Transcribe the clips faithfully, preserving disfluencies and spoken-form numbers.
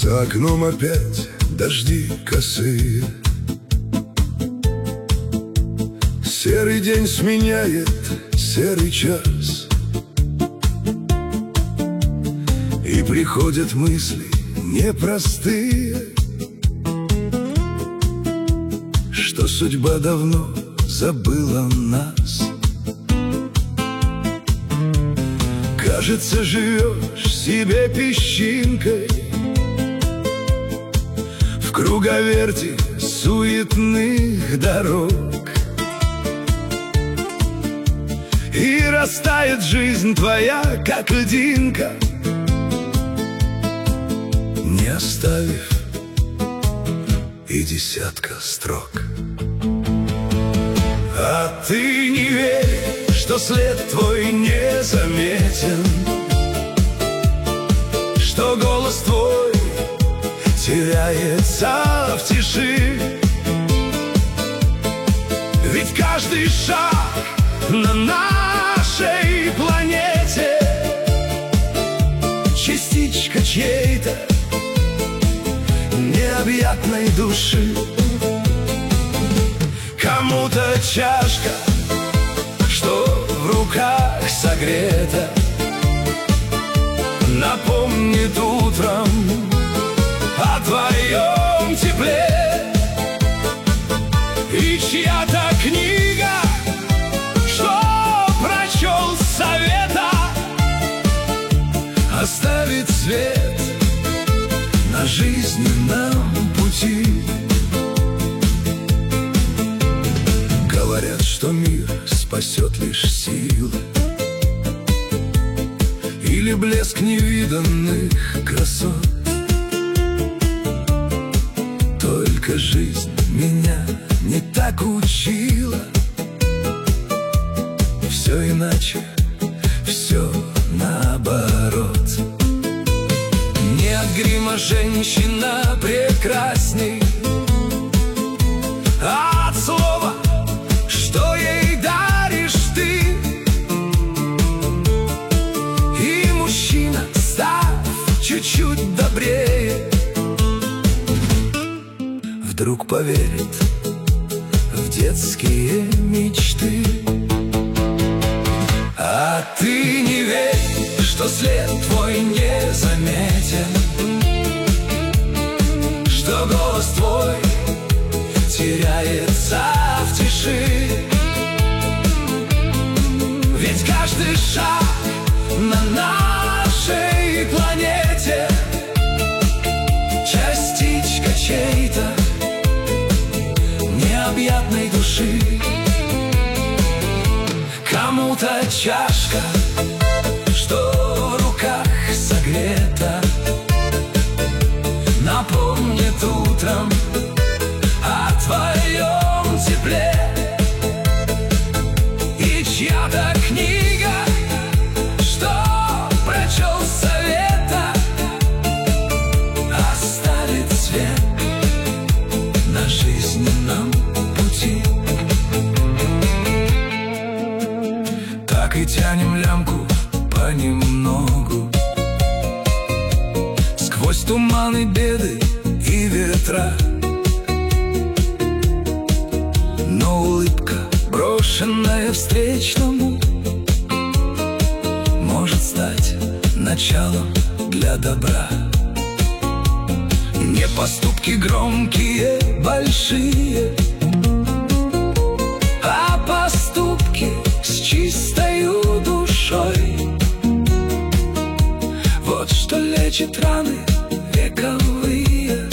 За окном опять дожди косые, серый день сменяет серый час, и приходят мысли непростые, что судьба давно забыла нас. Кажется, живешь себе песчинкой в круговерти суетных дорог, и растает жизнь твоя, как льдинка, не оставив и десятка строк. А ты не верь, что след твой незаметен, что голос твой теряется в тиши. Ведь каждый шаг на нашей планете частичка чьей-то необъятной души. Кому-то чашка, что в руках согрета, напомнит утром о твоем тепле. И чья-то книга, что прочел совета, оставит след на жизненном пути. Говорят, что мир спасет лишь сила или блеск невиданных красот. Только жизнь меня не так учила. Все иначе, все наоборот. Не от грима женщина прекрасней, а от слова, что ей даришь ты. И мужчина, став чуть-чуть добрее, вдруг поверит в детские мечты. А ты не верь, что след твой незаметен, что голос твой теряется в тиши. Ведь каждый шаг на нашей планете частичка чьей-то необъятной души. Кому-то чашка, что в руках согрета, напомнит утром о твоем тепле. И чья-то книга, что прочел совета, оставит след на жизненном пути. Так и тянем лямку понемногу сквозь туманы, беды и ветра. Но улыбка, брошенная встречному, может стать началом для добра. Не поступки громкие, большие, а поступки с чистою душой. Вот что лечит раны вековые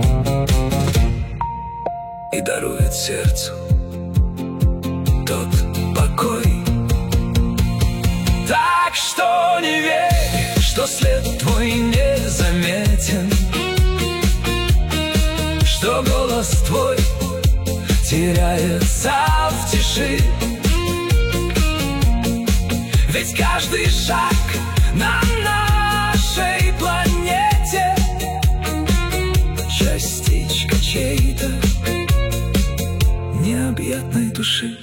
и дарует сердцу тот покой. Так что не верь, что след твой незаметен, что голос твой теряется в тиши. Ведь каждый шаг на нашей планете частичка чьей-то необъятной души.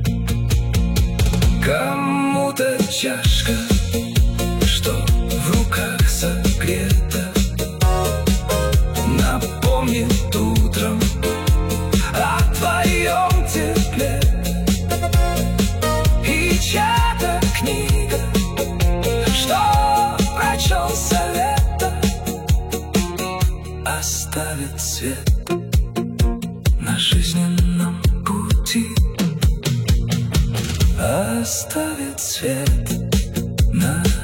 Кому-то чашка, что в руках согрета, свет на жизненном пути, оставит свет на